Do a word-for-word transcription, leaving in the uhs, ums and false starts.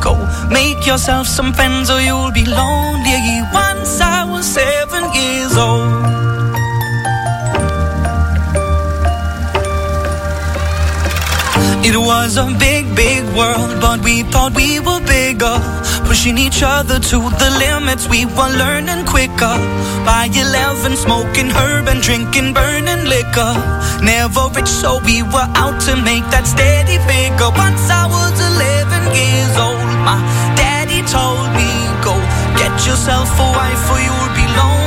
Go make yourself some friends or you'll be lonely. Once I was seven years old. It was a big, big world, but we thought we were bigger. Pushing each other to the limits, we were learning quicker. By eleven, smoking herb and drinking burning liquor. Never rich, so we were out to make that steady figure. Once I was eleven years old, my daddy told me, go get yourself a wife or you'll be lonely.